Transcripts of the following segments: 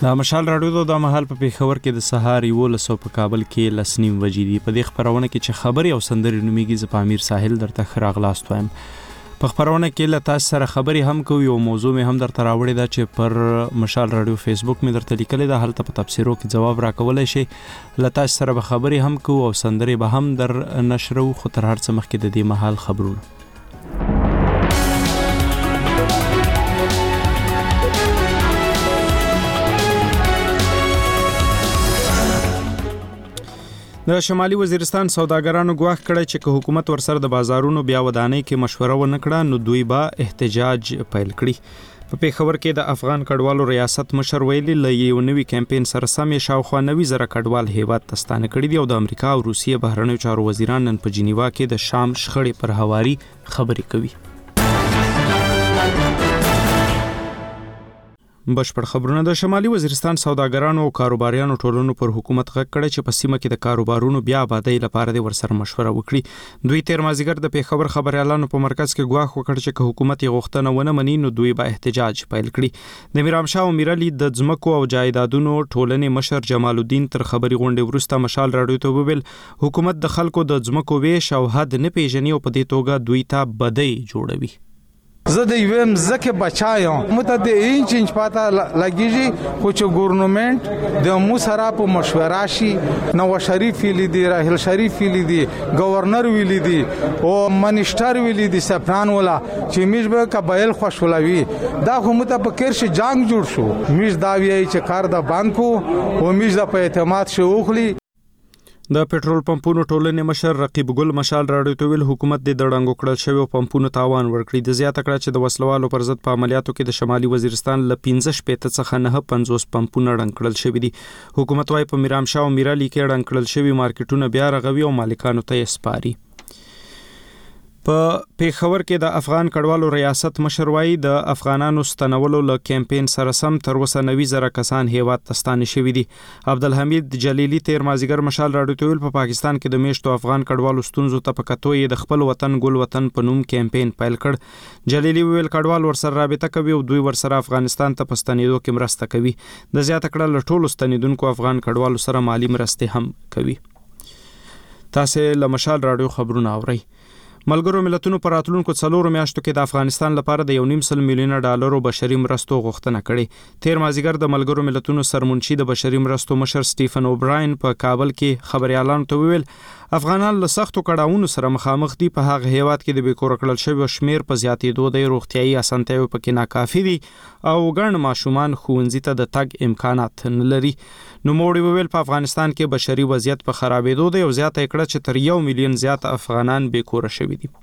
د مشال راډیو د مهال په پیښور کې د سهار 11 په کابل کې 10:30 بجې دي. په دې خبرونه کې چې خبري او سندري نوميږي ز په امیر ساحل درته خراغلاست وایم. په خبرونه کې له تاسو سره خبري هم کوي او موضوع مې هم درته راوړی دا چې پر مشال راډیو فیسبوک مې درته لیکلې ده، هلته په تفسیرو کې جواب راکولای شي. له تاسو سره به خبري هم کوو او سندري به هم در نشرو، خو تر هر څه مخکې د دې مهال خبرونه. د شمالي وزیرستان سوداګرانو ګواښ کړی چې که حکومت ورسره د بازارونو بیا ودانۍ کې مشوره ونه کړه نو دوی به احتجاج پیل کړي. په پیښور کې د افغان کډوالو ریاست مشر ویلي له یو نوي کمپاین سره سم شاوخوا 90,000 کډوال هیواد ته ستانه کړي دي او د امریکا او روسیې بهرنیو چارو وزیران نن په جنیوا کې د شام شخړې پر هواري خبرې کوي. بشپړ خبرونه. د شمالي وزیرستان سوداګرانو او کاروباریانو ټولنو پر حکومت غږ کړی چې په سیمه کې د کاروبارونو بیا آبادی لپاره د ورسره مشوره وکړي. دوی تیر مازیګر د پیښور خبريالانو په مرکز کې ګواښ وکړ چې که حکومت یې غوښتنه ونه مني نو دوی به احتجاج پیل کړي. د میرامشاه او میرعلي د ځمکو او جایدادونو ټولنې مشر جمال الدین تر خبري غونډې وروسته مشال راډیو ته وویل حکومت د خلکو د ځمکو ویش او حد نه پیژني او په دې توګه دوی ته بدی جوړوي. زه د یوم زکه بچایم مته د انچ پاته لګیږي خو چې ګورنمنت د مو سره په مشوره شي. نو شریف لیدي، راهل شریف لیدي، گورنر ویلیدي او منیسټر ویلیدي سپران ولا چې میش به قبایل خوشولوي دا خو مته په کرش جنگ جوړ شو. میش دا وی چې کار د بانکو او میش د په اعتماد شو خلی. د پېټرول پمپونو ټولنې مشر رقیب ګل مشال راډیو ته ویل حکومت د دړنګو کړل شوی پمپونو تاوان ورکړي. د زیاته کړه چې د وسلوالو پر ضد په عملیاتو کې د شمالي وزیرستان ل 15 څخه 950 پمپونه ړنګ کړل شوی دي. حکومت وايي په میرامشاه او میرعلي کې ړنګ کړل شوی مارکیټونه بیا رغوي او مالکانو ته یې سپاري. په پیښور کې د افغان کډوالو ریاست مشر وايي د افغانانو ستنولو له کمپاین سره سم تر اوسه 90,000 کسان هیواد ته ستانه شوي دي. عبدالحمید جلیلی تیر مازیګر مشال راډیو ته ویل په پاکستان کې د میشتو افغان کډوالو ستونزو ته په کتو یې د خپل وطن ګل وطن په نوم کمپاین پیل کړ. جلیلی ویل کډوال ورسره رابطه کوي او دوی ورسره افغانستان ته په ستنېدو کې مرسته کوي. د زیاته کړه له ټولو ستنېدونکو افغان کډوالو سره مالی مرستې هم کوي. تاسو له مشال راډیو خبرونه اورئ. ملګرو ملتونو پر راتلونکو 4 میاشتو کې د افغانستان لپاره د 1.5 میلیون ډالرو بشري مرستو غوښتنه کړې. تیر مازیګر د ملګرو ملتونو سرمنشي د بشري مرستو مشر سټیفن اوبراین په کابل کې خبريالانو ته ویل افغانان له سختو کړاوونو سره مخامخ دي. په هغه هیواد کې د بیکور کړل شوی شمیر په زیاتېدو د روغتيایي اسانتیاو پکې ناکافي دي او ګڼ ماشومان ښوونځي ته د تګ امکانات نه لري. نو موړي ویل په افغانستان کې بشري وضعیت په خرابېدو دی او زیاته کړه چې تر 1 میلیون زیات افغانان بیکور شوي دي.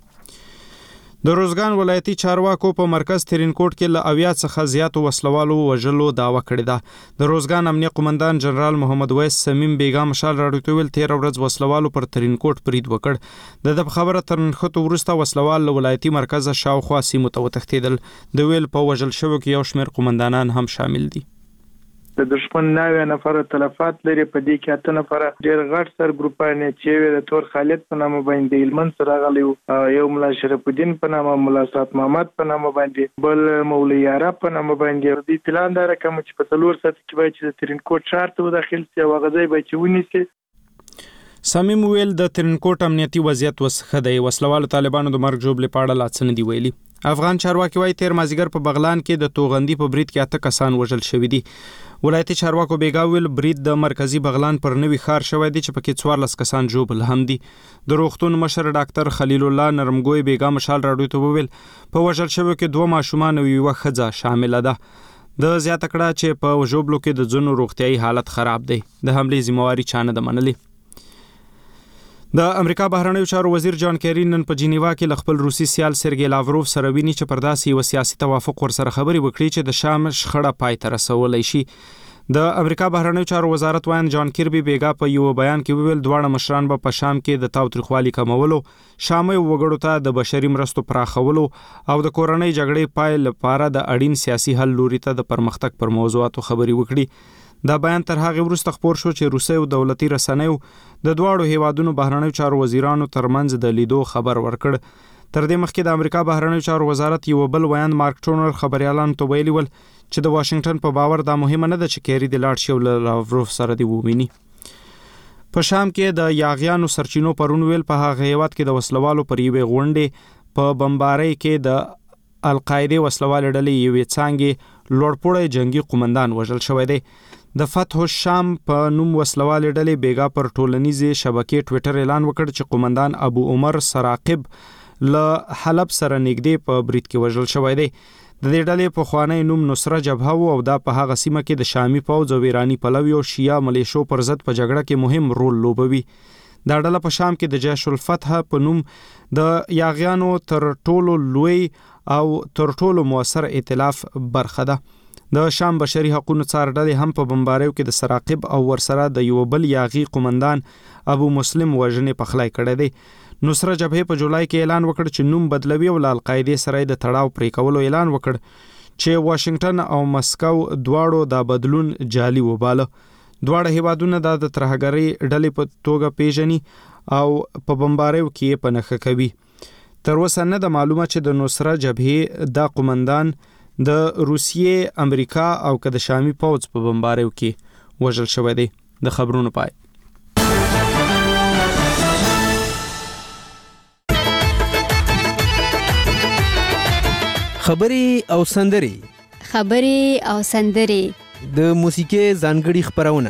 د روزګان ولایتي چارواکو په مرکز ترینکوټ کې له 80 څخه زیات وسلوالو وژلو داوا کړې ده. د روزګان امنیه قومندان جنرال محمد ویس سمیم بیګا مشال راډیو ته ویل 13 ورځ وسلوالو پر ترینکوټ برید وکړ. د خبره تر نښته وروسته وسلوال له ولایتي مرکز شاوخوا سیمو ته وتښتېدل. د ویل په وژل شوو کې یو شمېر قومندانان هم شامل دي. د دشمن 9 نفر تلفات لري، په دې کې 8 نفر ډېر غټ سر ګروپانه چې د تور خالد په نامه باندې هلمند سره غلیو، یو ملا شرف الدین په نامه، ملا سات محمد په نامه باندې، بل مولوی عرب په نامه باندې. د پلان دا رقم چې په 4 ساعت کې به چې ترینکوټ ښار ته داخل شي او غځي به چې ونیسي. سمیم ویل د ترینکوټ امنیتي وضعیت وسخه دی. وسلوالو طالبانو د مرګ جوړ لپاره لاڅنه دی ویلي. افغان چارواکي وايي تیر مازیګر په بغلان کې د توغندي په برید کې 8 کسان وژل شوي دي. ولایتي چارواکو بیګا ویل برید د مرکزی بغلان پر نوي ښار شوی دی چې پکې 14 کسان ژوبل هم دي. د روغتون مشر ډاکټر خلیل الله نرمګوی بیګا مشال راډیو ته وویل په وژل شوو کې 2 ماشومان او یو ښځه شامل ده. د زیاته کړه چې په ژوبلو کې د ځنو روغتيایي حالت خراب دی. د حملې ذمہواری چانه د منلې. د امریکا بهرنیو چارو وزیر جان کیری نن په جنیوا کې ل خپل روسي سیال سرګی لاوروف سره ویني چې پر داسې یو سیاسي توافق ورسره خبري وکړي چې د شام شخړه پای ته رسولای شي. د امریکا بهرنیو چارو وزارت وایي جان کیربي بیګا په یو بیان کې ویل دواړه مشران به په شام کې د تاوتریخوالي کمولو، شامي وګړو ته د بشري مرستو پراخولو او د کورنۍ جګړې پای لپاره د اړین سیاسي حل لوري ته د پرمختګ پر موضوعاتو خبري وکړي. دا بیان تر هغه وروسته خبر شو چې روسي او دولتي رسنیو د دواړو هیوادونو بهرنیو چارو وزیرانو ترمنځ د لیدو خبر ورکړ. تر دې مخکې د امریکا بهرنیو چارو وزارت یو بل ویان مارک ټونر خبريالانو ته ویلي ول چې د واشنگټن په باور دا مهمه نه ده چې کېری د لاړ شي او له لاوروف سره دی وویني. په شام کې د یاغیانو سرچینو پرون ویل په هغه هیواد کې د وسلوالو پر یوې غونډې په بمبارۍ کې د القاعده وسلوال ډلې یوې څانګې لوړپوړی جنگي قومندان وژل شوی دی. د فتح الشام په نوم وسلوال ډلې بیګا پر ټولنیزې شبکې ټوئیټر اعلان وکړ چې قومندان ابو عمر سراقب له حلب سره نږدې په برید کې وژل شوی دی. د دې ډلې په خوانی نوم نصره جبهه او دا په هغه سیمه کې د شامی پوځ او ایرانی پلوي او شیعه ملیشو پر ضد په جګړه کې مهم رول لوبوي. دا ډله په شام کې د جيش الفتح په نوم د یاغیانو تر ټولو لوی او تر ټولو موثر ائتلاف برخه ده. د شام بشري حقوقو څار ډلې هم په بمباریو کې د سراقب او ورسره د یو بل یاغي قومندان ابو مسلم وژنې پخلای کړی دی. نصره جبهه په جولای کې اعلان وکړ چې نوم بدلوي او د القاعده سره د تړاو پرې کولو اعلان وکړ چې واشنگټن او مسکو دواړو دا بدلون جعلي وباله. دواړه هیوادونه د ترهګرۍ ډلې په توګه پیژني او په بمباریو کې په نخښه کوي. تر اوسه نه د معلومه چې د نصره جبهه د قومندان د روسیې، امریکا او که د شامی پوځ په بمباریو کې وژل شوی دی. د خبرونو پای. خبري او سندري د موسیقي ځانګړي خبرونه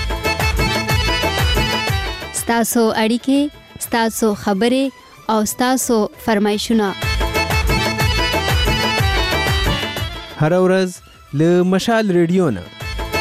ستاسو اړیکې، ستاسو خبرې او ستاسو فرمایشونه هر ورځ له مشال ریډیو نه.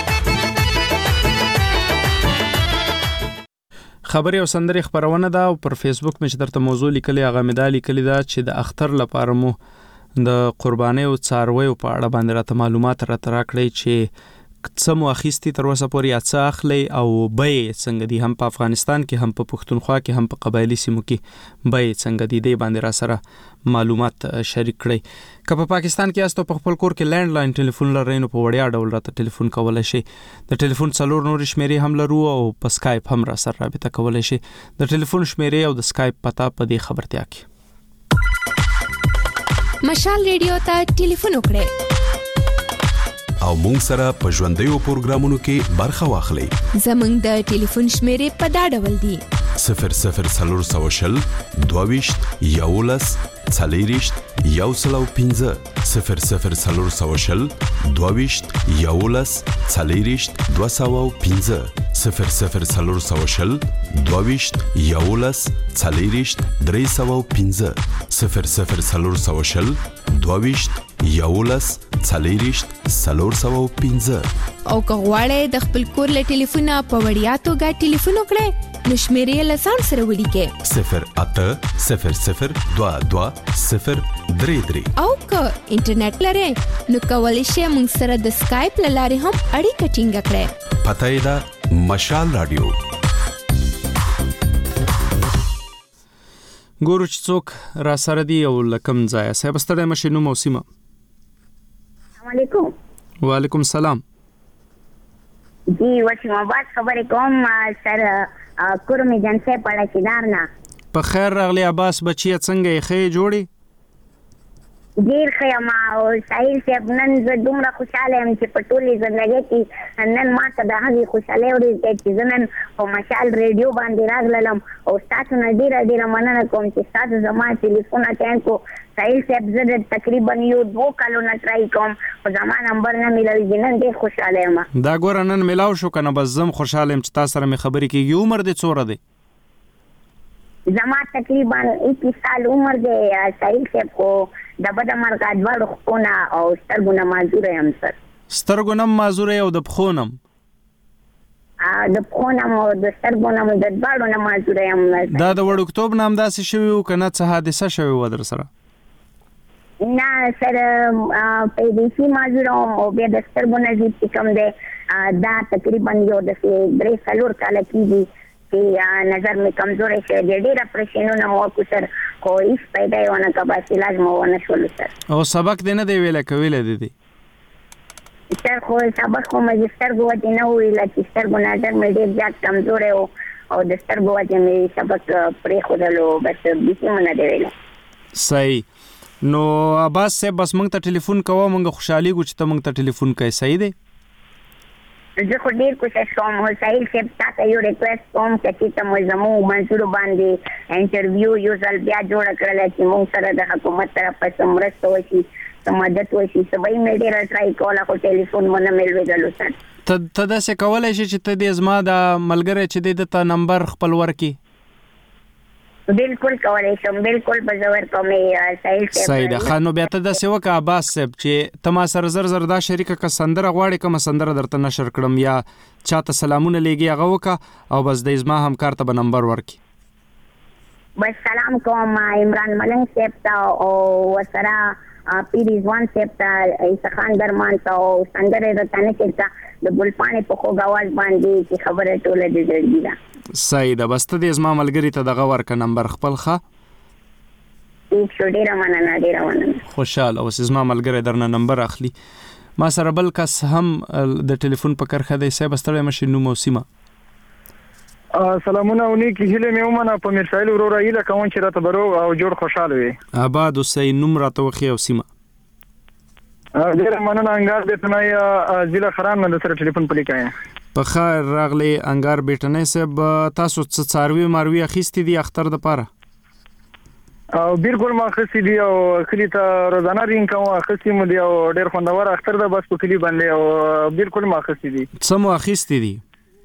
خبري او سندري خبرونه ده او پر فیسبوک مې چې درته موضوع لیکلې هغه مې دا لیکلې ده چې د اختر لپاره مو د قربانۍ او څارویو په اړه باندې راته معلومات راکړئ چې څه مو اخیستي تر اوسه پورې یا څه اخلي او بیې څنګه دي، هم په افغانستان کې، هم په پښتونخوا کې، هم په قبایلي سیمو کې بیې څنګه دي، دې باندې را سره معلومات شریک کړئ. که په پاکستان کې یاست او په خپل کور کې لینډ لاین ټلیفون لرئ نو په وړیا ډول راته ټلیفون کولی شئ. د ټلیفون 4 نورې شمیرې هم لرو او په سکایپ هم را سره رابطه کولی شئ. د ټلیفون شمیرې او د سکایپ پته په دې خبرتیا کې. مشال ریډیو ته ټلیفون وکړئ او مونږ سره په ژوندیو پروګرامونو کې برخه واخلئ. زمونږ د ټلیفون شمیرې په دا ډول دي: 00420 22 11 40 105 00420 22 11 40 205 00420 22 11 40 305 00420 22 11 40 305. او که غواړئ د خپل کور له ټلیفونه په وړیا توګه ټلیفون وکړئ نو شمیرې له ځان سره ولیکئ 0800 22 033. او که انټرنیټ لرئ نو کولی شئ موږ سره د سکایپ له لارې هم اړیکه ټینګه کړئ. پته یې ده مشال رادیو. ګورو چې څوک را سره دی او لکم ځای. صاحب ستړی مشې نوم او سیمه. السلام علیکم. وعلیکم السلام. جی وسیم آباد خبرې کوم سر کورمې جنسه پړه چیدار نه. په خیر راغلی عباس بچی څنګه یې ښه جوړی؟ ډیر ښه ما او سایل صاحب نن زه دومره خوشاله یم چې په ټولې زندګۍ کې نن ما ته د هغې خوشحالۍ ورځ چې زه نن په مشال ریډیو باندې راغلم او ستاسو نه ډیره مننه کوم چې ستاسو زما ټلیفون اټین کو. سایل صاحب زه تقریبا یو 2 کالونه ټرای کوم خو زما نمبر نه میلاویږي. نن ډېر خوشحاله یم. دا ګوره نن میلاو شو که نه بس زم خوشحاله یم چې تا سره مې خبرې کېږي. عمر دې څومره دی؟ زما تقریبا 21 سال عمر دی سایل صاحب. خو د بده مرغه دواړو خپونه او سترګو نه معذوره یم سر. سترګو نه معذوره یې او د پښو نه د پښو نه او د سترګو نه د دواړو نه معذوره یم. دا د وړکتوب نه همداسې شوي وو که نه څه حادثه شوې وه در سره؟ نه سر پیدایشي معذوره وم او بیا د سترګو نزیب چې کوم دی دا تقریبا یو داسې 3-4 کاله کېږي چې نظر مې کمزوری شوی دی. ډېر اپریشنونه مو وکړو سر خو هېڅ پیدا یې ونه کړه. بس علاج مو ونه شولو سر. او سبق دې نه دی ویلی که ویلی دی دی؟ سر خو سبق خو مې د سترګو وجې نه وویله چې سترګو نظر مې ډېر زیات کمزوری و او د سترګو وجې مې سبق پرېښودلو. بس بیخي مو نه دی ویلی. صحیح. نو عباس صاحب بس موږ ته ټلیفون کوه، موږ خوشحالي ګو چې ته موږ ته ټلیفون کوي. صحیح دی. زه خو ډېر کوشش کوم سهیل صاحب تاته یو ریکویسټ کوم چې ته مو زموږ منظور باندې انټرویو یو ځل بیا جوړ کړل چې موږ سره د حکومت طرفه څه مرسته وشي، څه مدد وشي. سبا مې ډېره ټرای کوله خو ټلیفون مو نه ملېدلو. سر ته داسې کولی شې چې ته دې زما د ملګری چې دی د ته نمبر خپل ورکړي؟ بالکل کولی شم، بالکل به زه ورکوم سهیل صاحب. صحیح ده. ښه نو بیا ته داسې وکړه عباس صاحب چې ته ما سره زر دا شریکه که سندره غواړې کومه سندره درته نشر کړم یا چاته سلامونه لیږي هغه وکړه او بس د زما همکار ته به نمبر ورکړي. بس سلام کوم عمران ملنګ صاحب ته او ورسره پیر رضوان صاحب ته، عیسی خان درمان ته او سندره درته نه کړه د ګلپاڼې په خوږ اواز باندې چې خبره ټوله د زړګي ده. صحیح ده. بس ته دې زما ملګري ته دغه ورکړه نمبر خپل. ښه ټیک شو، ډېره مننه، ډېره مننه. خوشحاله اوس زما ملګری درنه نمبر اخلي. ما سره بل کس هم د ټلیفون په کرښه دی. صاحب ستړی مشي، نوم او سیمه. سلامونه او نیکی هیله مې ومنه په میرسایل وروره هیله کوم چې راته به روغ او جوړ خوشحاله وي. آباد اوسئ. نوم راته وښیه او سیمه. ډېره مننه. انګار بیتنی ضلع خران نه سره ټلیفون پلی کوي. په خیر راغلی انګار بیټنی صاحب. تاسو څه څاروي ماروي اخیستي دي اختر دپاره؟ او بالکل ما اخیستي دي او کلي ته روزانه رینګ کوم اخیستي مو دي او ډېر خوندور اختر ده بس په کلي باندې او بالکل ما اخیستي دي. څه مو اخیستي دي؟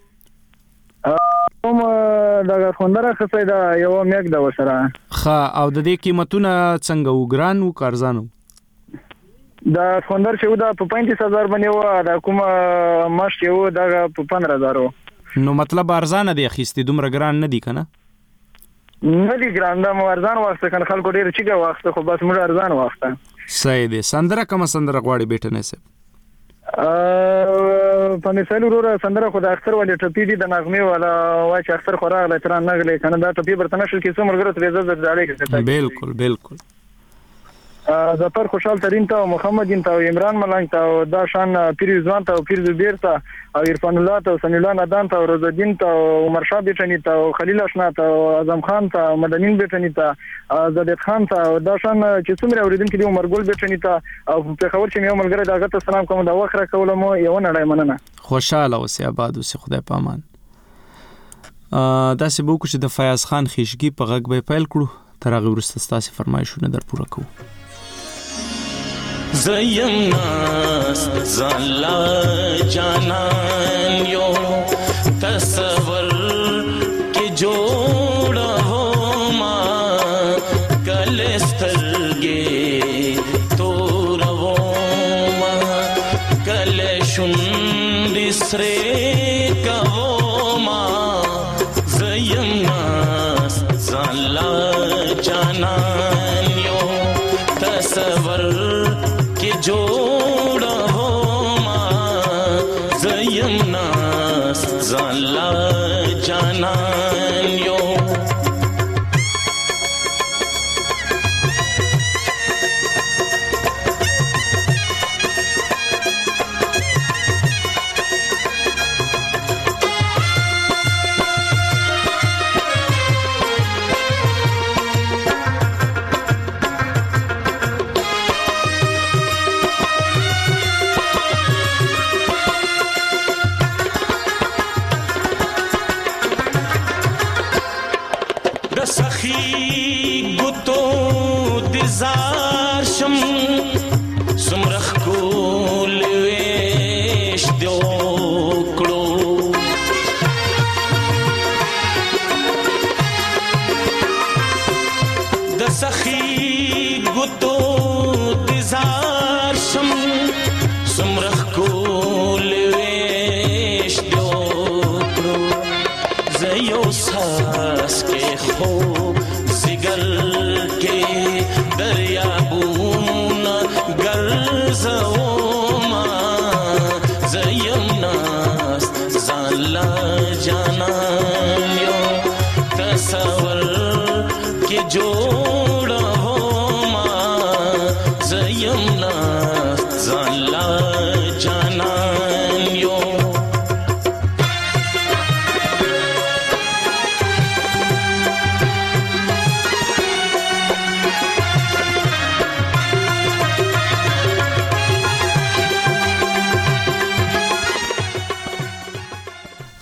کوم دغه خوندور اخیستی ده یوه میږ ده ورسره. ښه. او د دې قیمتونه څنګه وو؟ ګران وو که ارزان وو؟ دا خوندور چې و دا په 35,000 باندې وه، دا کومه مشت چې و دغه په 15,000 و. نو مطلب ارزانه دی اخیستي، دومره ګران نه دی که نه؟ نه دی ګران، دا مو ارزان واخسته کنه خلکو ډېر چیګه واخسته خو بس موږ ارزان واخسته. صحیح دی. سندره کومه سندره غواړي بیټنی صاحب؟ په مثال وروره سندره خو د اختر ولې ټپي دي د نغمې والا وایي چې اختر خو راغلی تران نغلی که نه دا ټپي برته نشل کې څو ملګرو ته زه ډالۍ کړې. بالکل بالکل. ظفر خوشحال ترین ته او محمد دین ته او عمران ملنګ ته او دا شان پیر رضوان ته او پیر زبیر ته او عرفان الله ته او سمیع الله ندان ته او روز الدین ته او عمر شاه بیټنی ته او خلیل اشنا ته او اعظم خان ته او مدنین بیټنی ته زدت خان ته او دا شان چې څومره اوریدونکو دي عمر ګل بیټنی ته او په خبر چې یو ملګری دا غته سلام کوم دا وخره کولم یو نړۍ مننه. خوشاله اوسې آباد اوسې. خدای پامان. داسې به وکړو چې د فیاض خان خیشګي په غږ به پیل کړو، تر هغې وروسته ستاسې فرمایشونه در پوره کوو. زیم ناست زالا جانان یو تصور کی جوڑا ہو ماں کل سترگے تو رو ماں کل شند سرے کا وہ ماں زیم ناست زالا جانان یو تصور جوڑا ہو ماں زیم ناست زالا جانان یو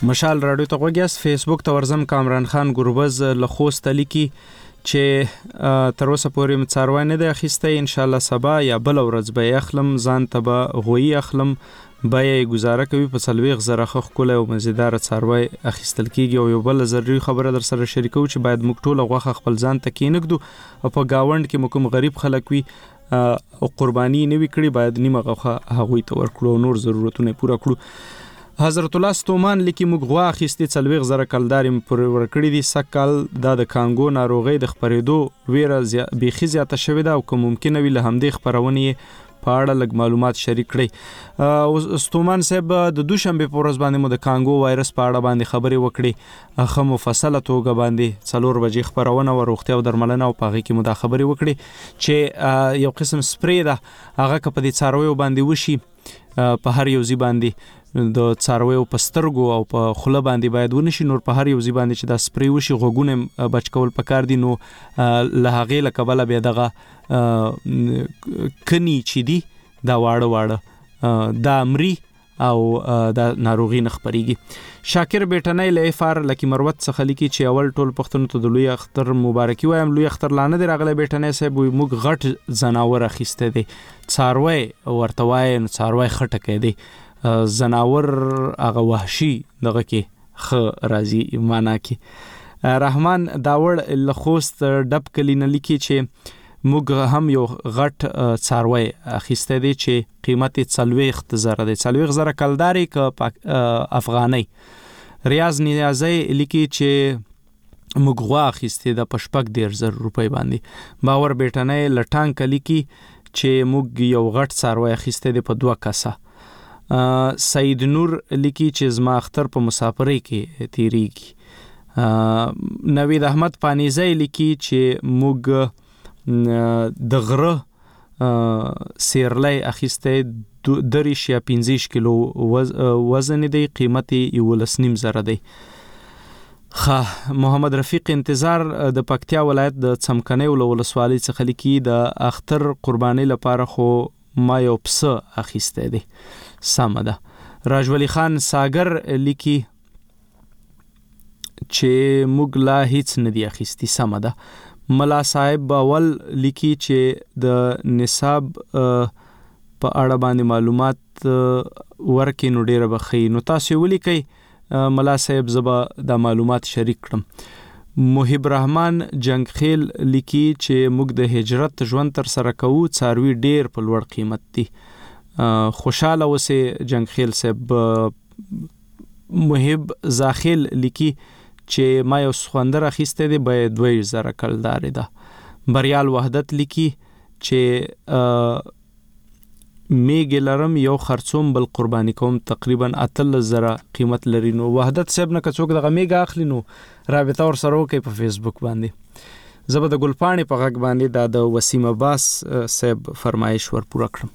مشال راډیو ته غوږیاست. فیسبوک ته ورځم. کامران خان ګوربز له خوست لیکي چې تر اوسه پورې څاروی نه دی اخیستی، ان شاء الله سبا یا بل ورځ به اخلم، ځان ته به غوی اخلم، به یې گزاره کوي په 40,000 ښکلی او مزیدار څاروی اخیستل کیږي. او یو بل ضروري خبره در سره شریکو چې باید موږ ټول غوښه خپل ځان ته کینږدو او په گاوند کې کوم غریب خلک وي او قرباني نه وي کړی باید نیمه غوښه هغوی ته ورکړو او نور ضرورتونه پوره کړو. حضرت الله ستومان لیکي موږ غوا اخیستې 40,000 کلدار پر ورکړي دي. سکل دا د کانګو ناروغي د خپرېدو ویره بیخي زیاته شوې ده او که ممکنه وي له همدې خپرونې په اړه لږ معلومات شریک کړئ. ستومان صاحب د دوشنبه په ورځ باندې مو د کانګو وایرس په اړه باندې خبرې وکړې، ښه مفصله توګه باندې 4 بجې خپرونه و روغتیا او درملنه او په هغې کې مو دا خبرې وکړې چې یو قسم سپری ده هغه که په دې څارویو باندې وشي په هر یو ځای باندې د څارویو په سترګو او په خوله باندې باید ونشي، نور په هر یو ځای باندې چې دا سپری وشي غوږونه بچ کول پکار دي. نو له هغې له کبله بیا دغه کني چې دي دا واړه دا مري او دا ناروغي نه خپریږي. شاکر بیٹنۍ له افار لکی مروت څخه لیکي چې اول ټول پښتنو ته د لوی اختر مبارکي وایم. لوی اختر لا نه دی راغلی بیٹنۍ صاحب، موږ غټ ځناور اخیستی دی، څاروی ورته وایي، نو څاروی ښه ټکی دی، زناور هغه وحشي دغه کې ښه راځي معنا کې. رحمان داوړ له خوست ډب کلي نه لیکي چې موږ هم یو غټ څاروی اخیستی دی چې قیمت یې 40,000 دی، 40,000 کلدارې که افغانۍ. ریاض نیازی لیکي چې موږ غوا اخیستې ده په 14,000 روپۍ باندې. باور بیټنۍ له ټانکه لیکي چې موږ یو غټ څاروی اخیستی دی په 2 کسه. سید نور لیکي چې زما اختر په مسافرۍ کې تیریږي. نوید احمد پانیزی لیکي چې موږ د غره سیرلی اخیستی 3 یا 15 کیلو وزن دی، قیمت 11,500 دی. محمد رفیق انتظار د پکتیا ولایت د څمکنیو له ولسوالۍ څخه لیکي د اختر قربانۍ لپاره خو ما یو پسه اخیستی دی. سمه ده. راجولی خان ساگر لیکي چې موږ لا هیڅ نه دی اخیستی. سمه ده. ملا صاحب اول لیکي چې د نصاب په اړه باندې معلومات ورکې نو ډیره بخی. نو تاسو ولیکئ ملا صاحب زبا د معلومات شریک کړم. محب رحمان جنگ خیل لیکي چې موږ د هجرت ژوند تر سره کوو، څاروي ډیر په لوړ قیمت دي. خوشاله اوسې جنگ خیل صاحب. محب زاخیل لیکي چې ما یو سخوندر اخیستی دی به 2,000 کلدارې ده. بریال وحدت لیکي چې میږې لرم یو خرڅوم بل قرباني کوم، تقریبا 18,000 قیمت لري. نو وحدت صاحب نه که څوک دغه میږه اخلي نو رابطه ورسره وکړئ په فیسبوک باندې. زه به د ګلپاڼې په غږ باندې دا د وسیم عباس صاحب فرمایش ور پوره کړم.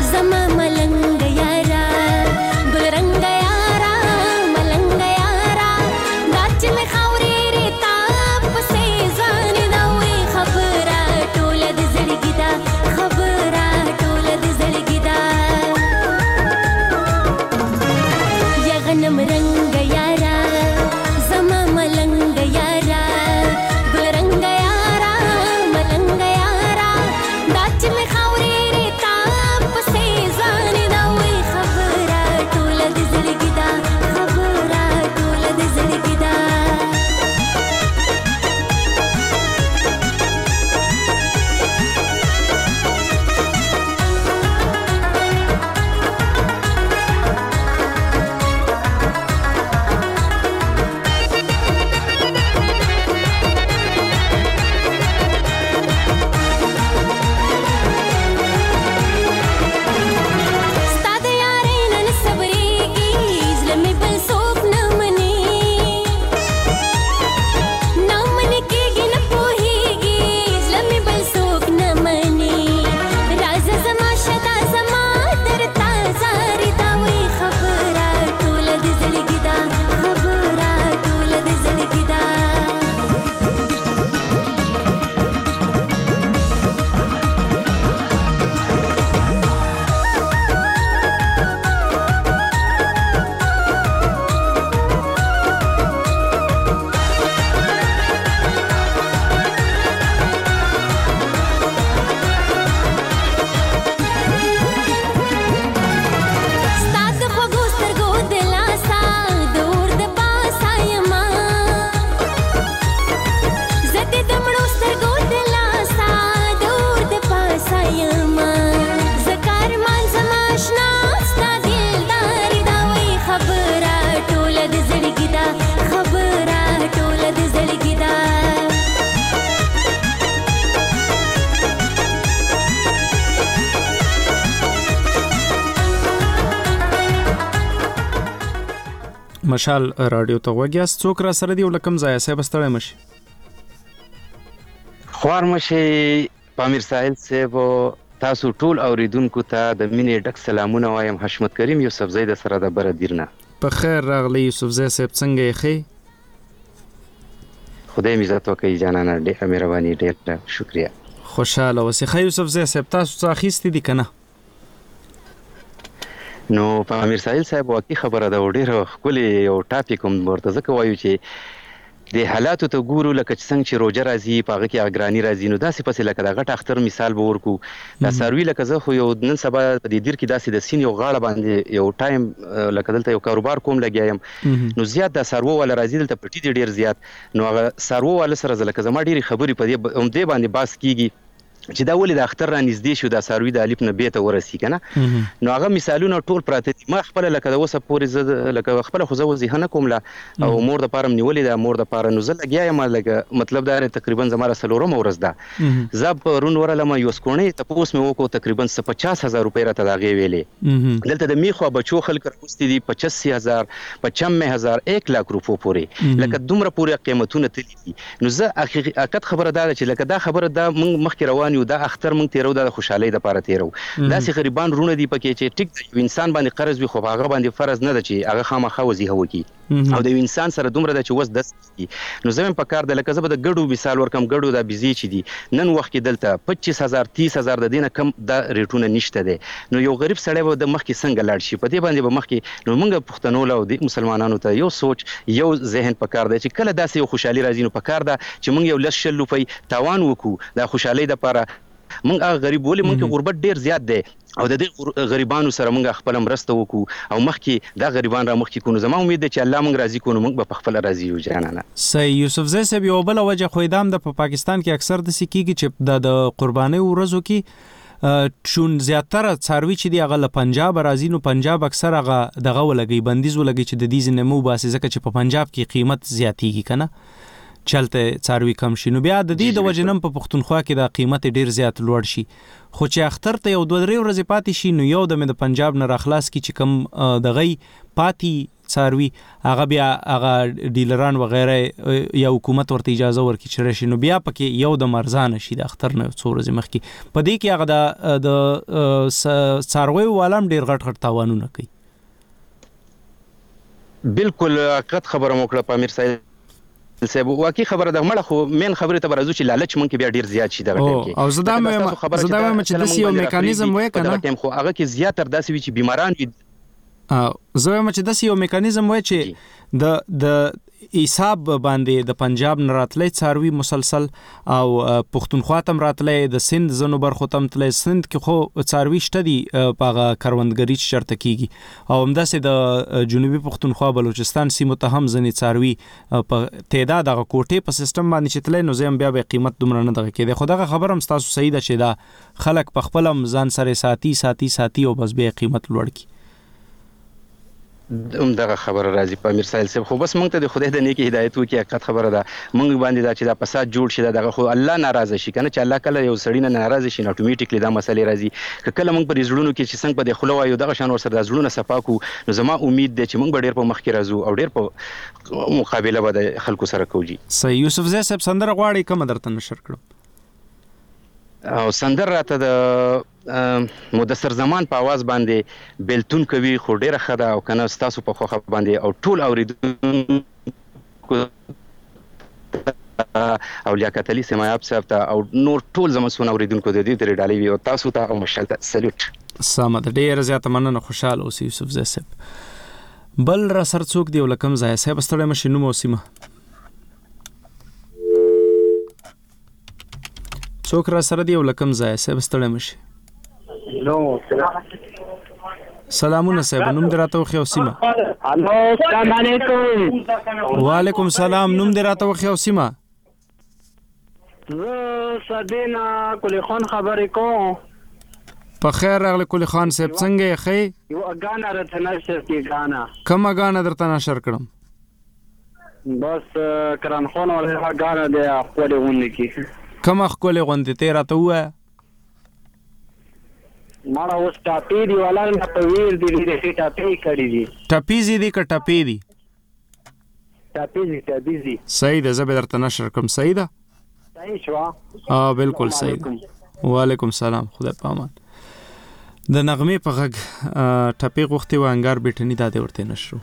मलंग यारा مشال رادیو ته وګیاست. څوک را سره دی ولکم ځای صاحب ستړی مشي خوار مشي پامیر ساحل صاحب تاسو ټول اوریدونکو ته د مینې ډک سلامونه وایم. حشمت کریم یوسف زید سره د بردیرنه. په خیر راغلی یوسف زید صاحب څنګه یې خې؟ خدای می عزت وکړي جانانه ډېره مهرباني ډېره شکریا. خوشاله اوسې. ښه یوسف زید صاحب تاسو څه اخیستې دي کنه؟ نو پامیر ساحل صاحب واقعي خبره ده ډېر ښکلی یو ټاپک هم ورته ځکه وایو چې د حالاتو ته ګورو لکه چې څنګه چې روژه راځي په هغه کې اګراني راځي نو داسې پسې لکه د غټ اختر مثال به ورکو دا څاروي لکه زه خو یو نن سبا په دې دیر کې داسې د سین یو غاړه باندې یو ټایم لکه دلته یو کاروبار کوم لګیا یم نو زیات د څاروو والا راځي دلته پټي دي ډېر زیات نو هغه څاروو والا سره لکه زما ډېرې خبرې په دې باندې باس کیږي چې دا ولې د اختر را نږدې شو دا څاروي د الف نه ب ته ورسي کنه نو هغه مثالونه ټول پراته دي. ما خپل لکه د اوسه پورې زه لکه خپل خو زه وزیحنه کوم لا او مور د پاره نیولې دا مور د پاره نو زه لګیا یم لکه مطلب دا تقریبا زما سلورم ورځ ده زه په رون ورلم یو سکونې تاسو مې وکړو تقریبا 50000 روپۍ راته دا غي ویلې دلته د میخو بچو خلک راوستي دي 85000 95000 1 لک روپو پورې لکه دومره پورې قیمتونه تللي دي نو زه حقیقت خبره ده چې لکه دا خبره ده مخکې روان یو دا اختر مونږ تیرو د خوشحالۍ لپاره تیرو داسې غریبان رونه دي پکې چې ټیک یو انسان باندې قرض وي خو هغه باندې فرض نه ده چې هغه خامخا وزي هو کی او د انسان سره دومره د چوس دس کی نو زمين په کار د لکه زبر د ګډو مثال ورکم ګډو د بيزي چي دي نن وخت کې دلته 25000 30000 د دینه کم د ریټونه نشته ده نو یو غریب سړی به د مخ کې څنګه لاړ شي په دې باندې به مخ کې نو موږ پښتنو له د مسلمانانو ته یو سوچ یو ذهن په کار دی چې کله داسې یو خوشحالي راځي نو په کار ده چې موږ یو لس شل روپۍ تاوان وکړو د خوشحالي لپاره موږ هغه غریب ولې موږ غربت ډیر زیات دی او د دې غریبانو سره موږ خپل مرسته وکړو او مخکې دا غریبان را مخکې کو نو زما امید ده چې الله موږ راضي کو نو موږ به خپل راضي یو جانانه. صحیح یوسف زئی صاحب یو بل وجه خو ادم د پاکستان کې اکثر د سکیږي چې د قرباني ورځو کې چون زیاتره څاروي چې دی هغه له پنجاب راځي نو پنجاب اکثر هغه دغه ولګي بندیز ولګي چې د دې زنمو باسي ځکه چې په پنجاب کې قیمت زیاتیږي کنه چلته څاروي کم شي نو بیا د دې د وجنم په پښتونخوا کې د قیمت ډیر زیات لوړ شي خو چې اختر ته یو 2-3 ورځې پاتې شي نو یو د پنجاب نه راخلاص کی چې کم د غي پاتې څاروي هغه بیا هغه ډیلران وغیرہ یا حکومت ورته اجازه ورکړي چې راشي نو بیا پکې یو د مرزان شي د اختر نه څو ورځې مخکې په دې کې هغه د څاروي والام ډیر غټ تاوانونه کوي. بالکل حقیقت خبره موکړه پامیر صاحب صاحب واقعي خبره ده مړه خو مین خبره ته برازو چې لالچ مونږ کې بیا ډیر زیات شي دغه ټیم کې او زدا مې چې د سیو میکانیزم وای کنه ټیم خو هغه کې زیات تر داسې وي چې بیماران وي زه مې چې د سیو میکانیزم وای چې د حساب باندې د پنجاب نه راتلې څاروي مسلسل او پښتونخوا تم راتلې د سند زنو برخو تم تلې سند کې خو څاروي شته دي په کروندګری شرط کیږي او همداسې د جنوبي پښتونخوا بلوچستان سیمو ته هم ځنې څاروي په تعداد د کوټې په سیستم باندې چتلې نو زم بیا به قیمت دومره نه دغه کېده خو دغه خبر هم تاسو صحیح ده چې دا خلک په خپل ځان سره ساتي او بس به قیمت لوړ کی دغه خبره راځي پامیر صاحب صاحب خو بس مونږ ته د خدای د نیکی هدایت وکي حقیقت خبره ده مونږ باندې دا چې دا فساد جوړ شي دغه خو الله ناراضه شي کنه چې الله کله یو سړی نه ناراضه شي اتوماتیکلی دا مسلې راځي کله مونږ پر زړونو کې چې څنګه په خلو وایو دغه شان ور سره زړونه صفاکو نو زما امید ده چې مونږ ډېر په مخ کې راځو او ډېر په مقابله به خلکو سره کوجی. صحیح یوسف زئی صاحب سندره غواړي کوم درته نشر کړم او سندر راته د مدثر زمان په आवाज باندې بلتون کوي خو ډیره خدا او کنه تاسو په خوخه باندې او ټول اوریدونکو او لیاقت علي سمایاب صاحب ته او نور ټول زموږ اوریدونکو د دې درې ډالۍ وي او تاسو ته او مشال ته سلوټ. سلام د ډیره زیاته مننه خوشاله اوسئ یوسف زئی صاحب. بل را سرڅوک دی ولکم ځای صاحب ستړی مشینو موسمه څوک را سره دی ولکم ځای صاحب ستړی مشي. نو سلامونه صاحب نوم دراته خو سیمه. الو السلام علیکم. وعلیکم السلام نوم دراته خو سیمه. زه صدینا کلی خان خبرې کوم. په خیر راغلی کلی خان صاحب څنګه یې خې؟ یو غانا درته نشر کې غانا. کوم غانا درته نشر کړم؟ بس کران خان ولا غانا دی خپل ونه کې. کوم خپل غوندې ته راته وای؟ ماړه اوس ټاپی دی ولا نه په ویر دی ټاپی کړی دی. ټاپی زی دی ک ټاپی دی؟ ټاپیزي صحیح ده، زه به درته نشر کوم. صحیح ده، صحیح شو. بالکل صحیح ده. وعلیکم السلام، خدای په امان. د نغمې په غږ ټپې غوښتې و انګار بیټني دا دې ورته نشرو.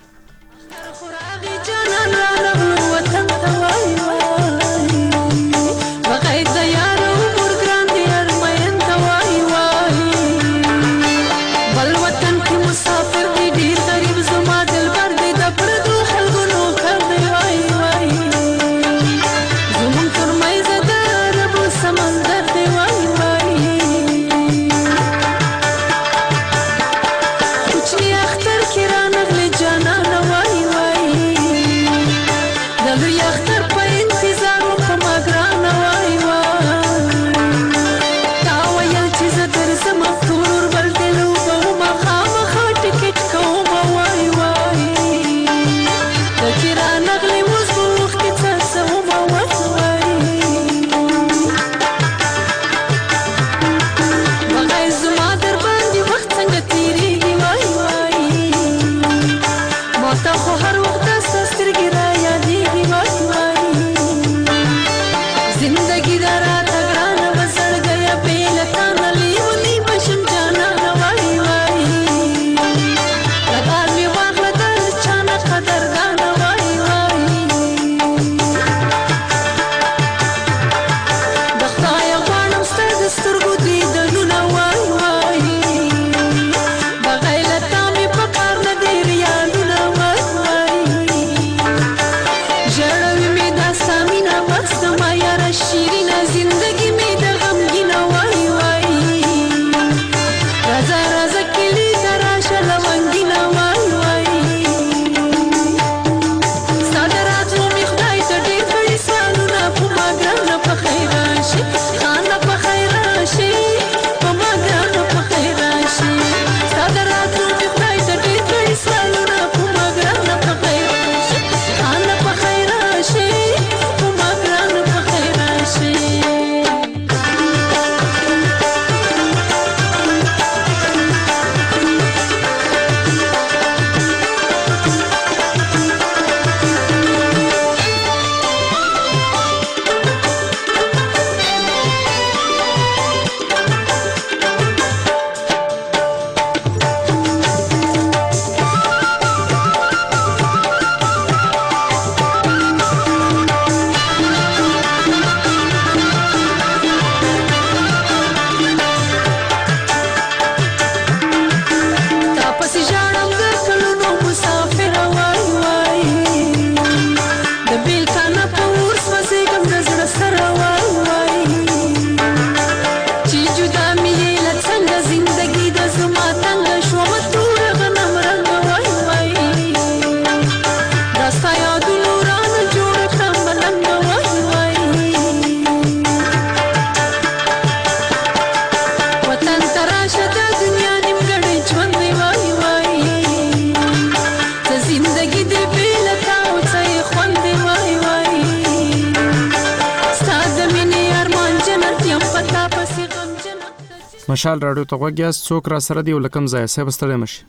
مشال راډیو ته غوږیاست. څوک را سره دی ولکم ځای صاحب ستړی مشي.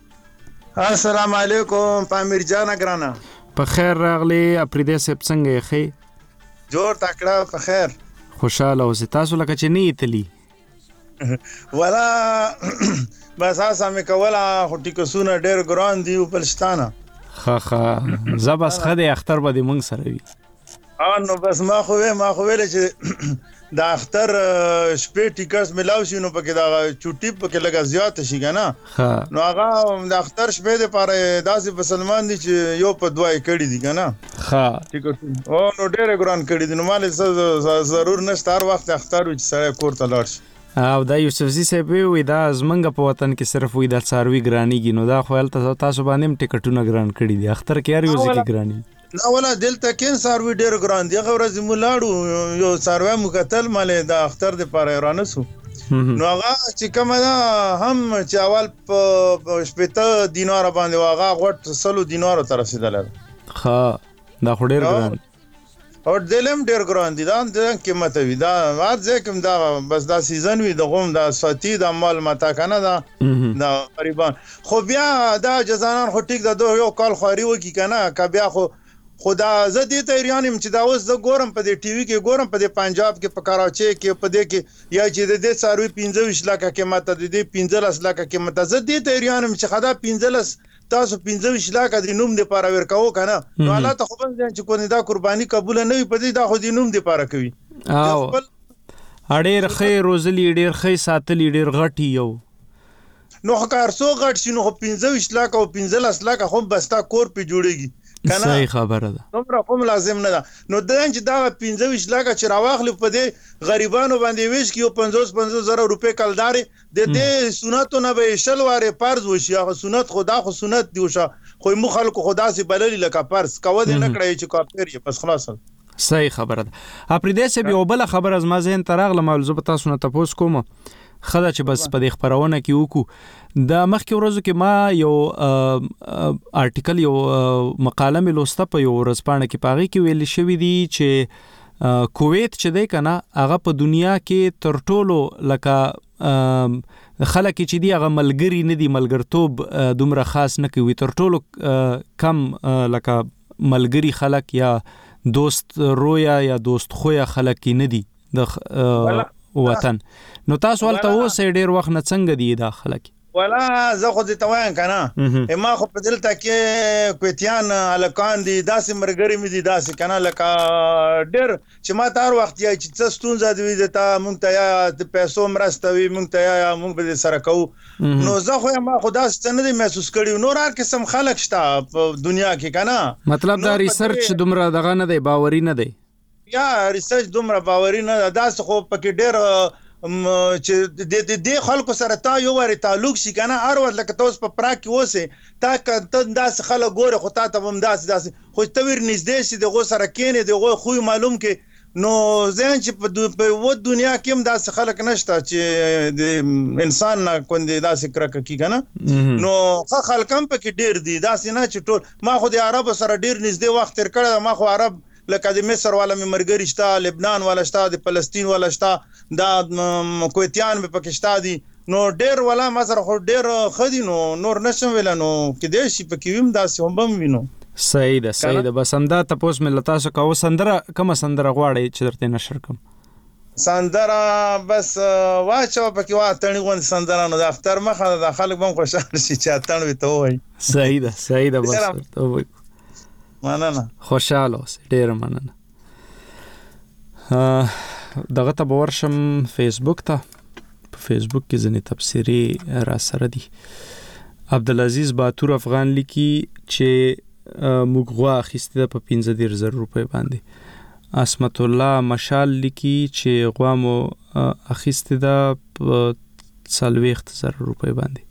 السلام علیکم پامیر جان ګرانا. په خیر راغلی اپریدې صاحب څنګه یې خې؟ جوړ تکړه په خیر. خوشاله اوسې. تاسو لکه چې نه یتلی ولا بس اسامه کوله خو ټیکسونه ډېر ګران دی په پلشتانه. خا زبس خدای اختر به دې مونږ سره وي. نو بس ما خو ویل چې دا اختر شپې ټیکټس ملاو شي نو پکې دا چوټي پکې لګا زیات شي کنه. نو هغه د اختر شپې د پاره داسې مسلمان دي چې یو په دوای کړي دي کنه. ټیکټ او نو ډېر ګران کړي دي. نو مال ضرور نشته هر وخت اختر چې سره کور ته لاړ شي. او دا یوسفزي صاحب وی دا زمنګ په وطن کې صرف وی دا څاروي ګرانیږي. نو دا خو هلته تاسو باندې ټیکټونه ګران کړي دي. اختر کې هر یو ځکه ګرانی نه ولا دلته کین ساروي ډېر ګران دي. هغه ورځ مولاړو یو ساروي مقتل مالې د اختر د پاره رانسو. نو هغه چې کوم دا هم چې اول په 70 دینار باندې هغه غوټ 100 دینار تر رسیدل. دا خو ډېر ګران او دلم ډېر ګران دي. دا د قیمت وي دا واځه کوم دا بس دا سیزن وي د غوم دا ساتي د مال متا کنه دا غریبان خو بیا دا جزانان خو ټیک دا یو کال خواري وکي کنه ک بیا خو خدا زه دې ته حیران یم چې دا اوس زه ګورم په دې ټي وي کې ګورم په دې پنجاب کې په کراچۍ کې په دې کې یا چې د دې څاروي 25 لکه قیمت د دې 15 لکه قیمت زه دې ته حیران یم چې خدا 15 تاسو 15 لکه د نوم د پاره ورکاو کنه نو الله ته خو بل چې کو نه دا قرباني قبول نه وي په دې دا خو د نوم د پاره کوي او اړیر خیر روزلی ډیر خې ساتلی ډیر غټي یو نو کارسو غټ شنو 15 لکه او 15 لکه خو بستا کور په جوړيږي کنه صحیح خبره ده نو کوم لازم نه ده نو دغه چې دا 15 لکه چې راواخلې په دې غریبانو باندې ویش کیو 50,000 روپے کلداري د دې سنتو نه به شلواره فرض وشي هغه سنت خدا خو سنت دی وشه خو مو خلکو خدا سي بللی لکه فرض کوو دې نه کړی چې کافر یې بس خلاص صحیح خبره ده اپریدې سه یو بل خبر از ما زین تراغله موضوع په تاسو نه تاسو کوم خدا چې بس په دې خبرونه کې وکړو د مخکې ورځو کې ما یو آرټیکل یو مقاله مې لوسته په یو ورځپاڼه کې پاغي کې ویل شوی دی چې کویت چې دی کنه هغه په دنیا کې تر ټولو لکه خلک چې دی هغه ملګری نه دی ملګرتوب دومره خاص نه کوي تر ټولو کم لکه ملګری خلک یا دوست رویا یا دوست خویا خلک نه دی د وطن نو تاسو ولته اوسه ډیر وخت نه څنګه دی دا خلک ولا زه خو دې توان کنه ما خو په دلته کې کویتیان الکان دي داسې مرګري مې دي داسې کنه لکه ډیر چې ما تار وخت یا چې څه ستونزه دی د تا مونږ ته یا د پیسو مرستوي مونږ ته یا مونږ به سره کوو نو زه خو ما خدا ستنه دي محسوس کړی نور هر قسم خلک شته په دنیا کې کنه مطلب دا ریسرچ دومره دغه نه دی باوري نه دی یا ریسرچ دومره باوري نه داسې خو پکې ډیر چې د دې خلکو سره تا یو ور تعلق شي کنه هر وخت لکه تاسو په پراک کې اوسه تا کته داس خلک ګوره خو تا ته هم داس خو ته ور نږدې شي دغه سره کینې دغه خو معلوم کې نو ځین چې په و دنیا کې هم داس خلک نشته چې د انسان نه کوندې داس کرک کی کنه نو خلکم په کې ډیر دي داس نه چې ټول ما خو د عرب سره ډیر نږدې وخت تر کړه ما خو عرب لکه د مصر والا مې مرګري شته لبنان والا شته د فلسطین والا شته دا کویتیان په پاکستان دي نو ډیر والا ما سره خو ډیر خدي نو نور نشم ویل نو کې دې شي په کې ویم داسې هم بم وینو صحیح ده بس همدا تاسو مې لتا سو کو سندره کوم سندره غواړي چې درته نشر کوم سندره بس واچو پکې واتنی غون سندره نو د اختر مخه د خلک بم خوشاله شي چې اتن وي ته وای صحیح ده بس ته وای مننه خوشاله اوسه ډیر مننه دغه ته ورشم فیسبوک ته په فیسبوک کې ځنې تبصری را سره دي عبدالعزیز باتور افغان لیکي چې موږ غوا اخیسته په 15,000 روپۍ باندې اسمت الله مشال لیکي چې غوا مو اخیسته ده په 40,000 روپۍ باندې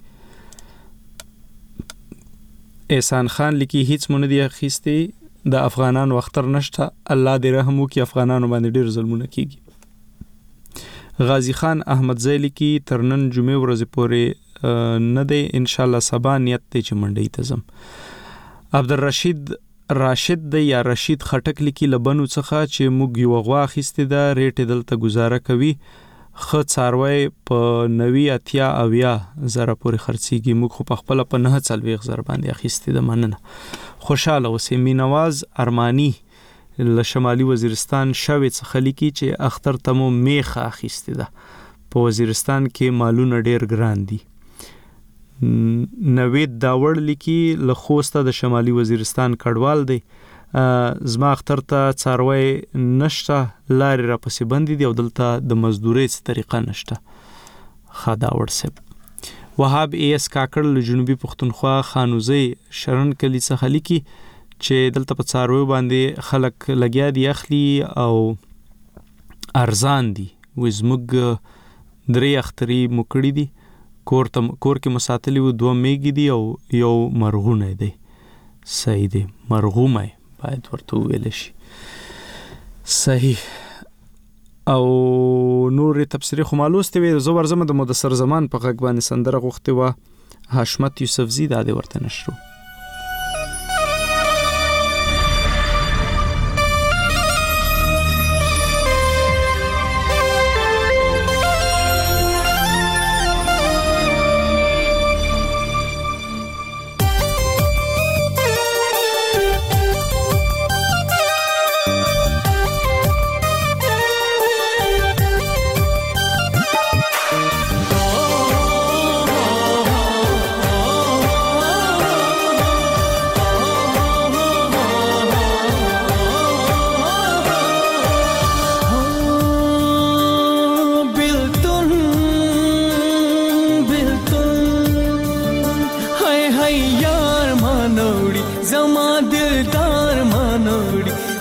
احسان خان لیکي هیڅ مونږ دی اخیستی د افغانانو اختر نشته الله دې رحم وکي افغانانو باندې ډیر ظلمونه کیږي غازی خان احمد زیلی کی ترنن جمعه ورځ پورې نه دی ان شاء الله سبا نیت ته چې منډي تزم عبدالرشید راشد دی یا رشید خټک لیکي لبنو څخه چې موږ یو غوا اخیستی دا ریټ دلته گزاره کوي خ څاروي په 90 زره پورې خرڅيږي موږ خو په خپل په 9,000 باندې اخیستې د مننه خوشاله اوسې مینواز ارمانی له شمالي وزیرستان شوي څخه لیکي چې اختر تمو میخه اخیستې ده په وزیرستان کې مالونه ډیر ګران دي نوید داوړ لیکي له خوسته د شمالي وزیرستان کډوال دی زما اختر ته څاروي نشته لارې را پسې بندي دي او دلته د مزدورۍ طریقه نشته خدا ورسب وهاب ایس کاکړ له جنوبي پښتونخوا خانوزي شرن کلی څخه لیکي چې دلته په څاروي باندې خلک لګیا دي اخلي او ارزان دي وزمګ درې اختري مکړی دي کور کې مساتلی و 2 میګي دي او یو مرغونه دي صحیح دي مرغومه باید ورته ویل شي صحیح او نور تفسیری خو مالوسته وي زو ورزمه د مدثر زمان په غږ باندې سندره غوښته و حشمت یوسفزی د ورته نشرو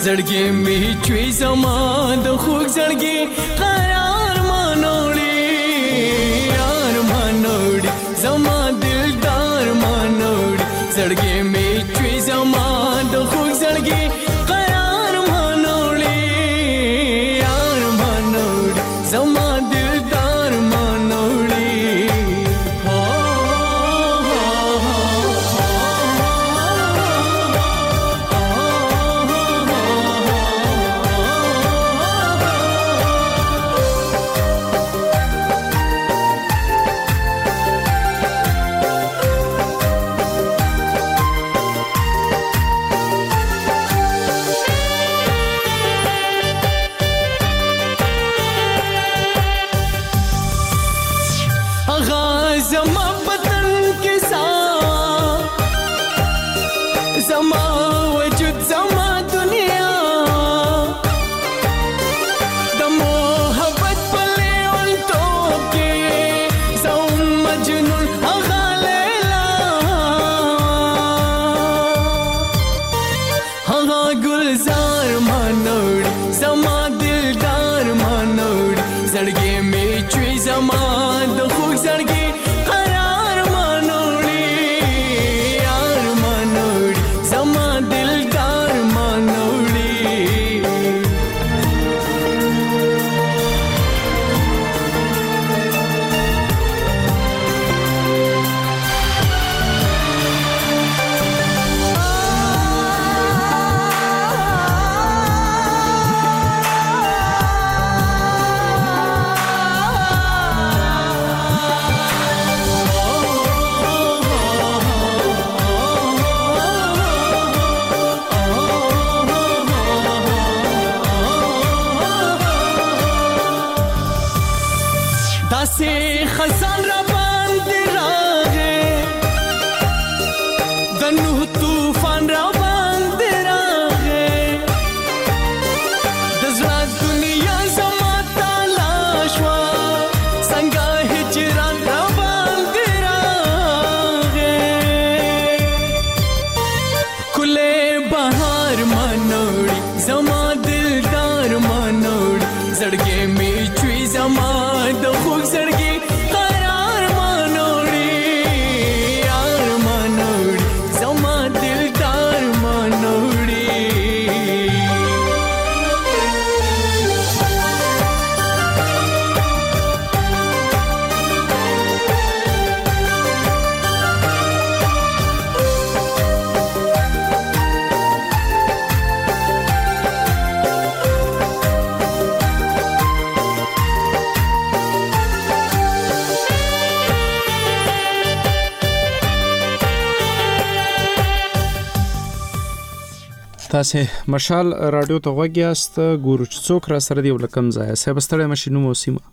زړګي می چوي زما د خوږ زړګي قرار مانوړي یار مانوړي زما دلدار مانوړي زړګي می چوي زما د خوږ زړګي قرار مانوړي یار مانوړي زما دلدار مانوړي زما بدن کې زما وجود زما دنیا د محبت په لیونتو کې زم مجنون هغه لیلا هغه گلزار مانوړي زما دلدار مانوړي زړګي می چوي زما د خوږ زړګي داسې خزان را باندې راغې د نوح طوفان را باندې راغې د زړه دنیا زما تلاش وه څنګه هجران را باندې راغې ښکلی بهار مانوړي زما دلدار مانوړي زړګی مې چوي زما د خوږ زړګي قرار مانوړي یار مانوړي زما دلدار مانوړي تاسې مشال رادیو ته غوږ یاست ګورو چې څوک را سره دی ولکم ځای صاحب ستړی مشي نوم او سیمه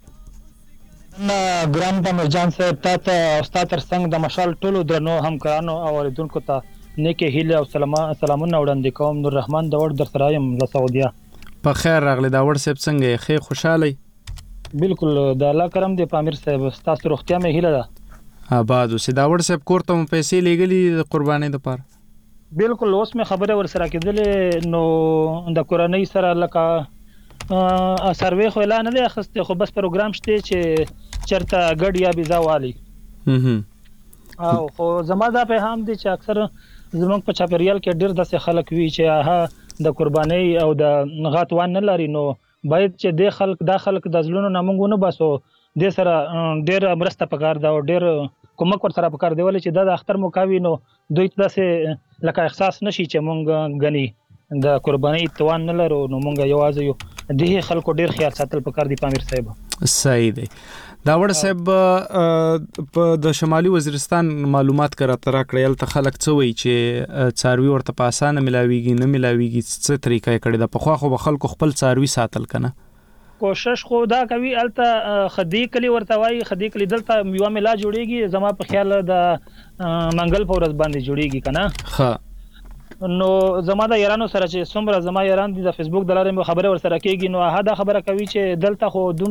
ګران پامرجان صاحب تاسو او تاسو ترڅنګ د مشال ټولو درنو همکارانو او اوریدونکو ته نیکه هیله او سلامونه وړاندې کوم نور رحمان داوړ در سره یم له سعودیا په خیر راغلی داوړ صاحب څنګه یې ښه خوشاله بالکل د الله کرم دی پامیر صاحب تاسو روغتیا مې هیله ده آباد اوسې داوړ صاحب کور ته پیسې لګلې د قربانۍ لپاره بالکل اوس مې خبره ور سره کېدلې نو د کورنۍ سره لکه سروې خو اعلان نه دی اخیستی خو بس پروګرام شته چې چرته ګډ یا بيزا والی او خو زما دا په هم دي چې اکثر زمونږ په چاپریال کې ډېر داسې خلک وي چې د قربانۍ او د نغات وان نه لري نو باید چې د خلک د ځلونو نه مونږ نه باسو د سره ډېر مرسته پکار دا او ډېر کومک ور سره پکار دی ولې چې د اختر مکاوي نو دوی داسې لکه احساس نشي چې مونږ غني د قربانۍ توان نه لرو نو مونږ یوازې یو د خلکو ډېر خیال ساتل پکار دی پامیر صاحب صحیح دی داوړ صاحب په د شمالي وزیرستان معلومات کرا کړل ته خلک څه وی چې څاروي ورته په اسانه ملاويږي نه ملاويږي څه طریقې کړي د پخوا خو خلکو خپل څاروي ساتل کنه کوشش خو دا کوي الته خدي کلی ورته وای خدي کلی دلته یو ملا جوړیږي زما په خیال د منګل په ورځ باندې جوړیږي کنه ها نو زما د یارانو سره چې څومره زما یاران دي د فیسبوک د لارې خبره ور سره کېږي نو هدا خبره کوي چې دلته خو دومره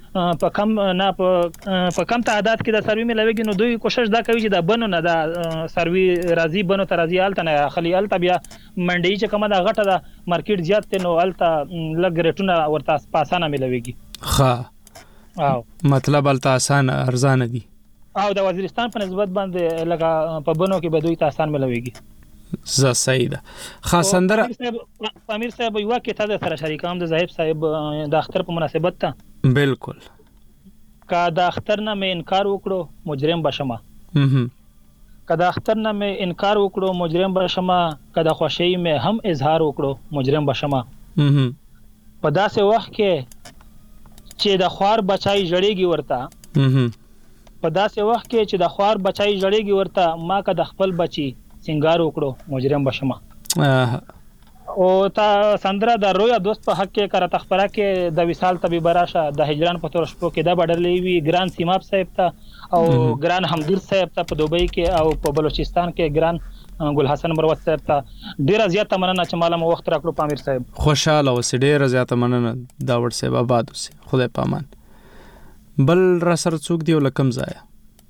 په کم تعداد کې د سروي ملويږي نو دوی کوشش دا کوي چې د بنو نه د سروي راځي بنو ته راځي الته نه خلی الته بیا منډي چې کومه د غټه د مارکیټ زیات ته نو الته لګ ریټونه ورته پاسانه ملويږي ښه او مطلب الته آسان ارزانه دي او د وزیرستان په نسبت باندې لګه په بنو کې به دوی ته آسان ملويږي ز سیده خاصندره امیر صاحب یو کې ته سره شریکام د زاهب صاحب د اختر په مناسبت ته بالکل کا د اختر نه مې انکار وکړو مجرم بشمه کا د اختر نه مې انکار وکړو مجرم بشمه کا د خوشی مې هم اظهار وکړو مجرم بشمه په داسې وخت کې چې د خوار بچای جړېږي ورته په داسې وخت کې چې د خوار بچای جړېږي ورته ما کا د خپل بچي سنگار وکړو مجرم بشمه او تا سندره د رویا دوست په حق کې کړه تخبره کې د وصال طبيب راشه د هجران په تور شپو کې د بدلې وی ګران سیماب صاحب ته او ګران حمدور صاحب ته په دوبۍ کې او په بلوچستان کې ګران ګل حسن مروت صاحب ته ډیر زیاته مننه چې مالم وخت راکړو پامیر صاحب خوشاله اوسې ډیر زیاته مننه داوړ صاحب آباد اوسې خدای پامان بل را سره څوک دی ولکم ځای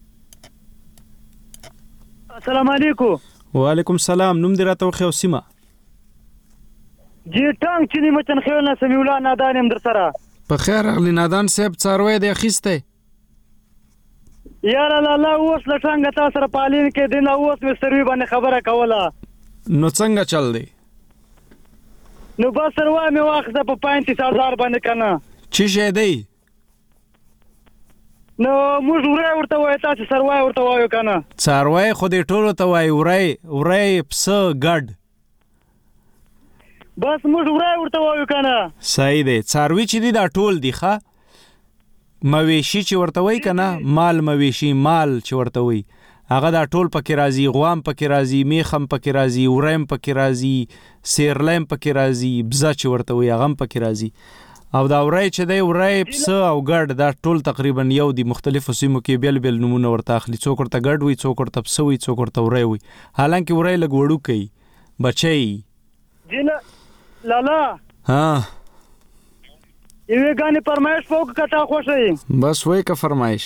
السلام علیکم وعلیکم السلام نوم دې راته وخی او سیمه جی ټانګ چې مچن خیل نه سمي الله نادان هم در سره په خیر اغلی نادان صاحب څاروي دی اخیسته یار الله اوس لټنګ تاسو سره پالین کې دین اوس مستری باندې خبره کوله نو څنګه چل دی نو بس سره مې واخذ په 35000 باندې کنه چی شه دی نو موږ ورته وای تاسو سروای ورته وایو کنه څاروي خو دې ټولو ته وای ورای پس ګډ بس موږ ورته وایو کنه صحیح دی څاروي چې دی دا ټول دی ښه مویشي چې ورته وای کنه مال مویشي مال چې ورته وای هغه دا ټول پکې راځي غوام پکې راځي میخم پکې راځي وریم پکې راځي سیرلیم پکې راځي بزا چې ورته وای هغه پکې راځي او دا ورای چې دی ورای پس او ګډ دا ټول تقریبا یو دی مختلفو سیمو کې بیل بیل نمونه ورته اخلي څوک ورته ګډ وي څوک ورته پس وي څوک ورته ورای وي حالانکه ورای لګ وړو کوي بچي جینا لالا ها یوه غانې فرمایش پوک کتا خوشي بس وای کا فرمایش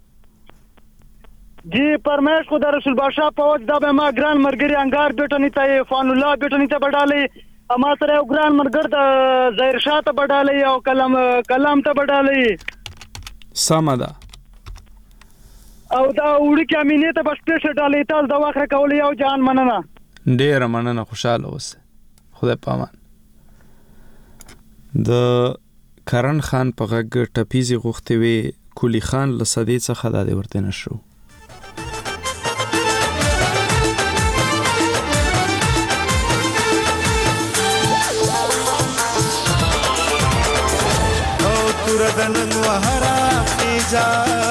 جی فرمایش خو د رسول بادشاہ په وځ دا به ما ګران مرګري انګار بیٹنی ته فان الله بیٹنی ته بډالې اما سره یو ګران مرګر د ظاهر شاه ته بډالې او کلام ته بډالې سمدا او دا وړي کې امینه ته بس پیښه ډالې تاسو دا واخره کولې او جان مننه ډیر مننه خوشاله اوسه خدای پامان د کرن خان په غږ ټپیزي غوښتي وي کولی خان لسدې څخه د ورته نشو او تردن وهرا خيجا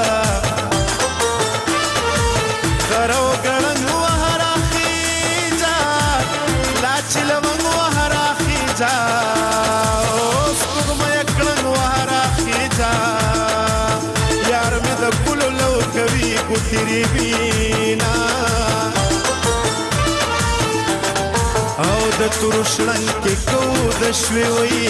غرو غړن وهرا خيجا لاچل وهرا خيجا تیری بینا او د تورشلن کې کو د شوي وي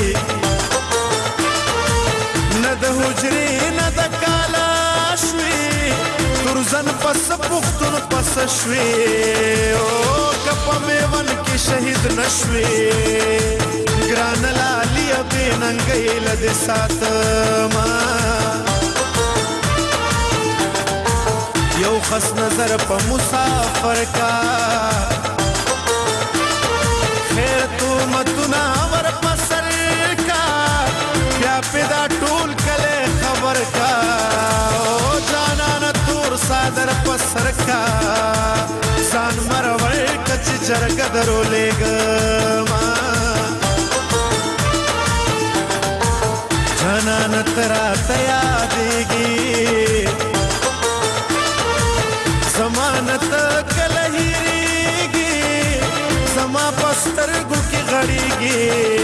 نه د حجرې نه د کالا شوي تورزن پس پختون پس شوي او کپ میون کې شهید نشوي ګران لالي بننګي لد ساتما یو خس نظر په مسافر کا خیر تو متنا ور پسر کا بیا پیدا ټول کله خبر کا او جانا ن تور صادر پسر کا ځان مرور کچ چرګ درولېګ ما جانا ن ترا تیا دیږي زمانت کلهیږي زما پسترګو کې غړيږي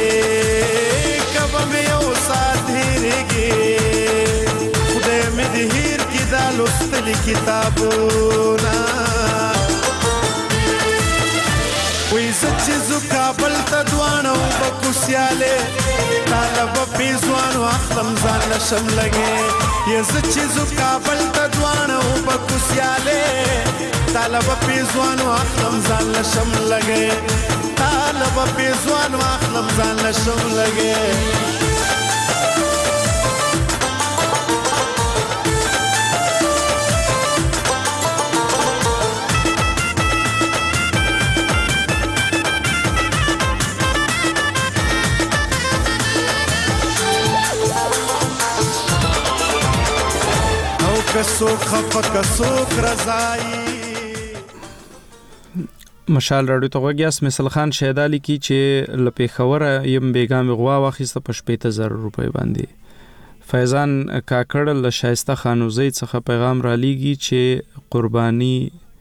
کب مې او ساتيږي خدای مې دې هیر کې دا لوستل کتابونه وی زچزو کابل ته دوانو بکوسیاله طالب پیزوان واخلم ځان لشم لګي یا زچزو کابل ته دوانو بکوسیاله طالب پیزوان واخلم ځان لشم لګي طالب پیزوان واخلم ځان لشم لګي کسوک خفا کسوک رضایی مشال راډیو ته وګیاس مثل خان شهدالی کی چې لپیخوره یم بیګام غوا واخیسته په 15000 روپۍ باندې فیضان کاکړ له شایسته خانوزی څخه پیغام را لیږي چې قربانی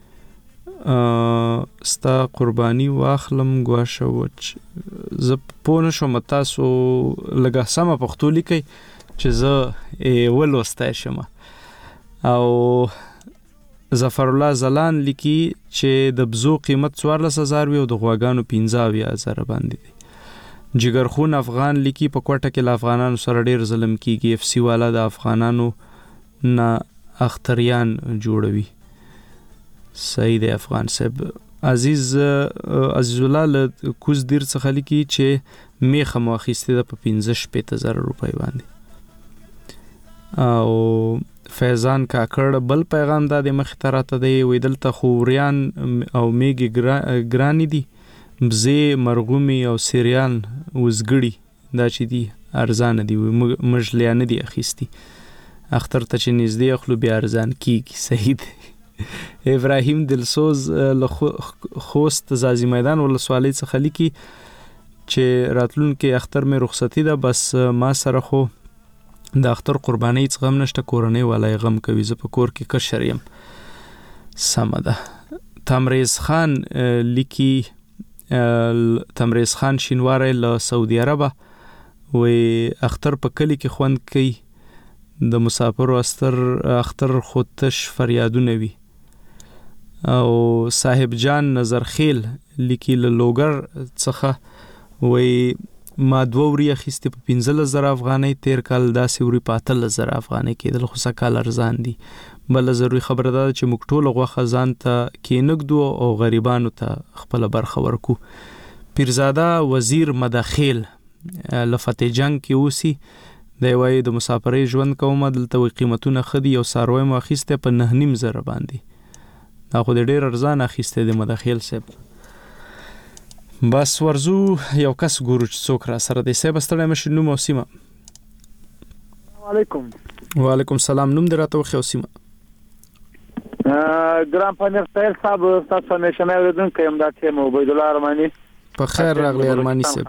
ستا قربانی واخلم ګواشه وچ ز پونه شو متاسو لګه سم پښتو لیکي چې زه ولوستای شم او ظفر الله زلان لیکي چې د بزو قیمت 14000 وي او د غواګانو 15000 باندې دي جګرخون افغان لیکي په کوټه کې افغانانو سره ډیر ظلم کیږي اف سی والا د افغانانو نه اختریان جوړوي صحیح دی افغان صاحب عزیز الله کوز دیر څخه لیکي چې میخه مواخیسته د 15000 روپۍ باندې او فیضان کاکړ بل پیغام د مخ تراته دی ویدل ته خوریان او میګي ګرانی دي بزې مرغومي او سیریان وزګړي دا چې دي ارزان دي مجلیان دي اخیستی اختر ته چې نږدې اخلو بیا ارزان کیږي صحیح دی ابراهیم دلسوز خوست زازی میدان ولسوالۍ څخه لیکي چې راتلون کې اختر مې رخصتی ده بس ما سره خو د اختر قرباني څخه غم نشته کورنۍ ولای غم کوي زه په کور کې کشر یم سمه ده تمریز خان لیکي تمریز خان شینواره له سعودي عربه وی اختر په کلی کې خوند کوي د مسافر اختر خودتش فریادونه وي او صاحب جان نظر خیل لیکي له لوګر څخه وی ما دووري اخیسته په 15000 افغانۍ تیر کال داسې وری په 18000 افغانۍ کېدل خو سکال ارزان دي بل ضروري خبره ده چې موږ ټول غوښه ځان ته کینګدو او غریبانو ته خپل برخه ورکو پیرزاده وزیر مداخل لفته جنگ کې اوسي دی وای د مسافرۍ ژوند کوم دلته قیمتونه خدي او ساروي مو اخیسته په 9.5 باندې دا خو ډېر ارزان اخیسته د مداخل صاحب بس ورزو یو کس ګورو چې څوک را سره دی صاحب ستړی مشه نوم او سیمه علیکم وعلیکم السلام نوم دې راته وخی او سیمه ګرام پنیر سایل صاحب تاسو نه شمه ودون کوم دا ټیم عبید الله ارمانی په خیر راغلی ارمانی صاحب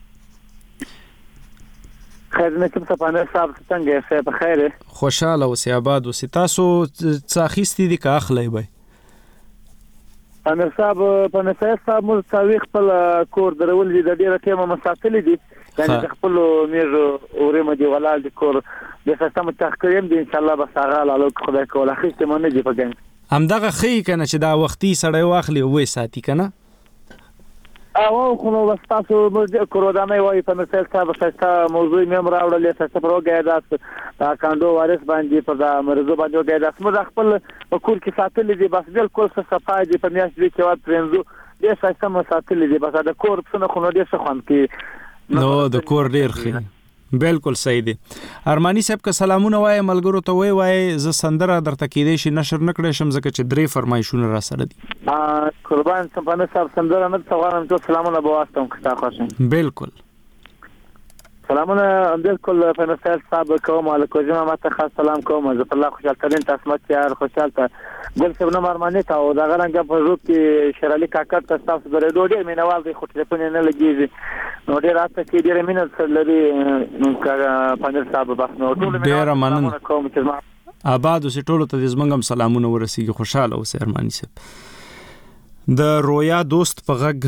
خیر نه کوم پنیر صاحب څنګه یې په خیر خوشاله اوسې آباد اوسې تاسو څاخیستی دي که اخلي به امیر صاحب په نصیحت صاحب مو څاوي خپل کور درول دي د ډیره ټیمه مسافل دي یعنی خپل میرو اورې مدي ولال د کور د سیستم تحقیم دي ان شاء الله بس هغه لاله خدای کوله خسته مونږ نه دی په ګنګ همدغه خې کنه چې دا وختي سړی واخلي وې ساتي کنه او خو نو تاسو کورودانه وای په نصیحت صاحب څخه موضوع مې راوړلې څه پروګه دا کاندو وارث باندې په دا مرزو باندې دا موږ خپل کور کې ساتل دي بس بالکل صفای دي په میاشت کې وات پرنځو دې سیستم ساتل دي بس دا کور څنګه خو نو دې څه خوان کې نو د کور ډیر خې بالکل صحیح دی ارمانی صاحب که سلامونه وای ملګرو ته وای ز سندره درته کېدې شي نشر نکړې شم ځکه چې درې فرمایشونه را سره دي قربان سپانه صاحب سندره نه څوارم ته سلامونه بواسطم خطا خوشم بالکل سلامونه بالکل فنسال صاحب کوم علیکم جمع ماته خاص سلام کوم زه الله خوشحال ترين تاسو یار خوشحال ته ګل څه نه مرمنه تا او دا غرنګ په روپ کې شرالي کاکړ تاسو د ډوډۍ مینوال دی خو ټلیفون نه لګیږي نو ډیر راته کې ډیر مینه سره لري نو پنځه صاحب بس نو ټول ډیر مننه کوم چې آباد اوسې ټول ته زمنګم سلامونه ورسیږي خوشاله اوسې ارمانی صاحب د رویا دوست په غږ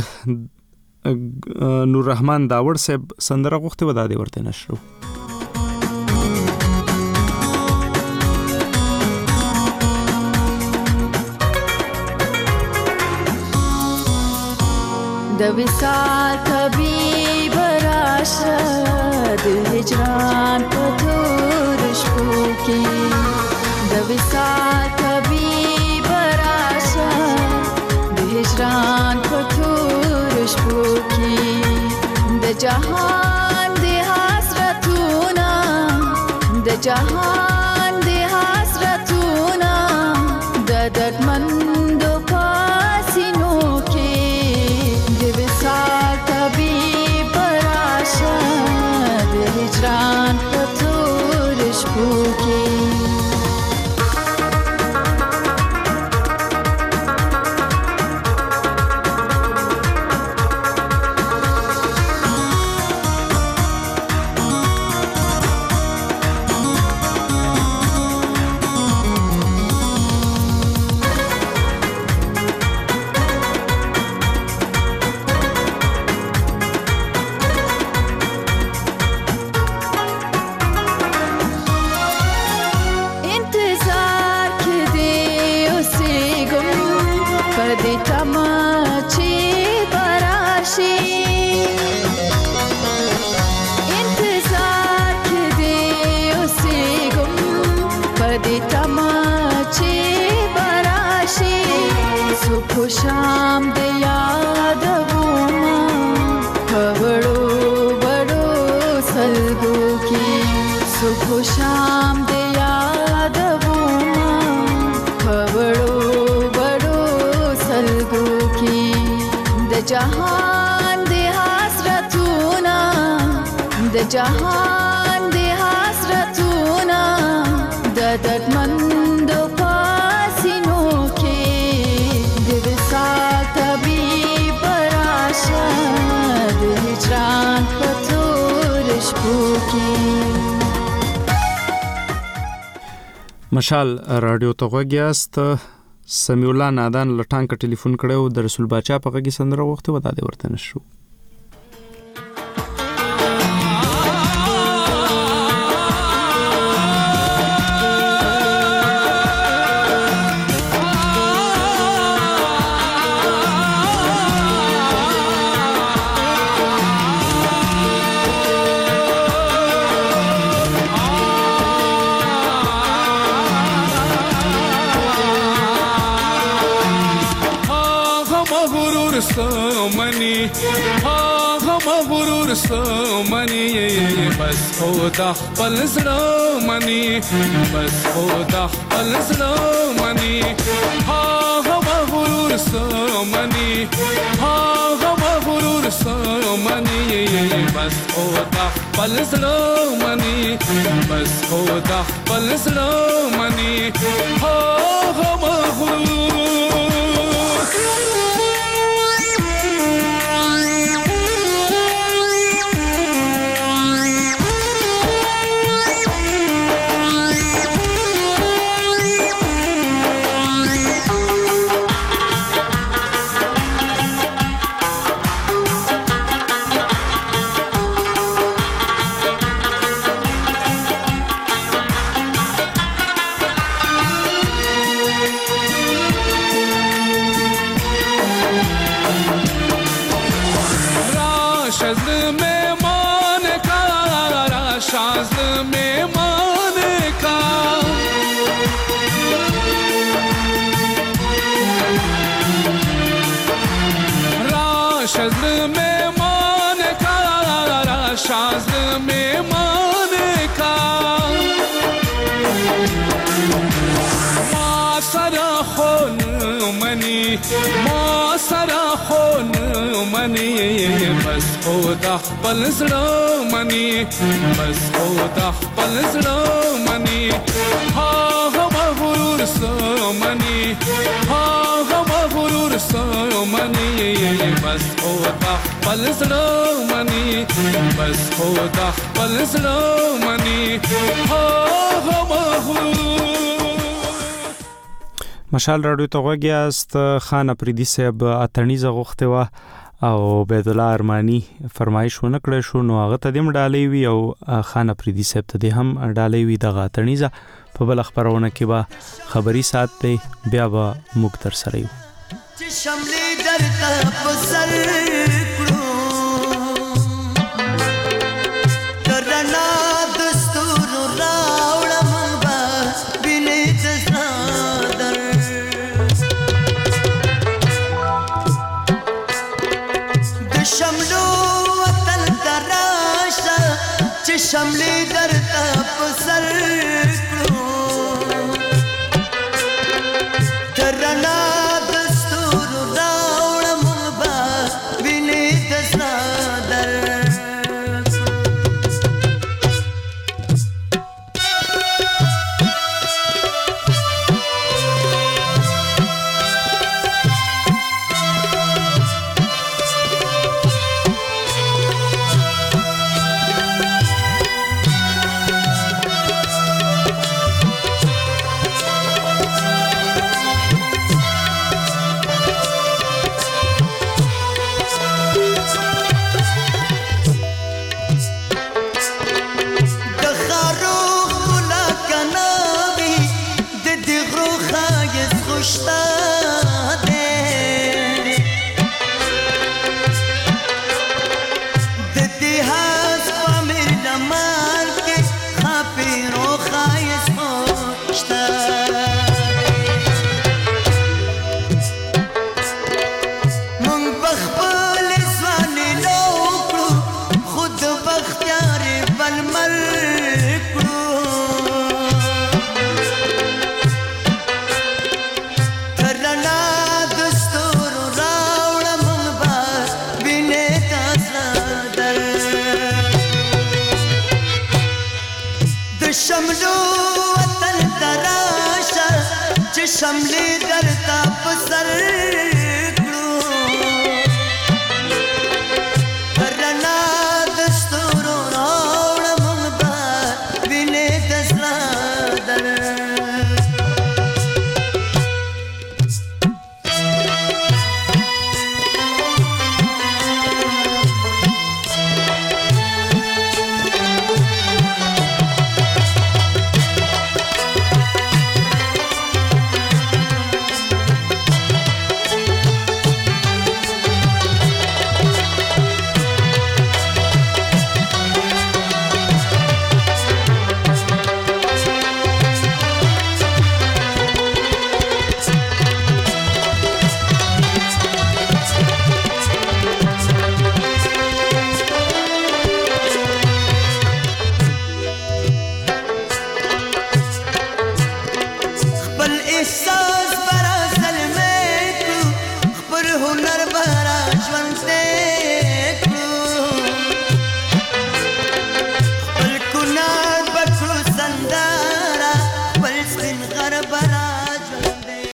نور رحمان داور صاحب سندره غوښته ودا دی ورته نشرو د وصال طبيب راشه د هجران په تور شپو کې د وصال طبيب راشه د هجران په تور شپو کې د جهان د حسرتونه د جهان د حسرتونه د دردمندو پاسینو کې د وصال طبيب راشه د هجران په تور شپو کې شام د یادوما خبرو بڑو سلگو کی صبح شام د یادوما خبرو بڑو سلگو کی د جهان د حسرتونه د جهان د حسرتونه د دردمندو پاسینو کې طبيب راشه د هجران په تور شپو کې مشال رادیو ته غوږ یاست. سمیع الله نادان لټانک ټلیفون کړو د رسول باچا په غږی سندره وخت ودا دی ورته نشو. منی بس خدا خپل زړه منی بس خدا خپل زړه منی ها غرور سمنی ها غرور سمنی بس خدا خپل زړه منی بس خدا خپل زړه منی ها غرور ما سره خون منی بس خدا خپل زړه منی بس خدا خپل زړه منی ها غرور سمنی ها غرور سمنی بس خدا خپل زړه منی بس خدا خپل زړه منی ها غرور. مشال رادیو ته غوږ یاست. خان افریدي صاحب اتڼیزه غوښتې وه او عبید الله ارمانی فرمایش ونه کړی شو نو هغه ته دې هم ډالۍ وي او خان افریدي صاحب ته دې هم ډالۍ وي دغه اتڼیزه. په بله خپرونه کې به خبري ساعت دی بیا به موږ تر سره یو. شملې درته په سر کړو کرنا دستور راوړم با وینې د صادر د شملو وطن تراشه چې شملې درته په سر کړو کرنا شملې درته په سر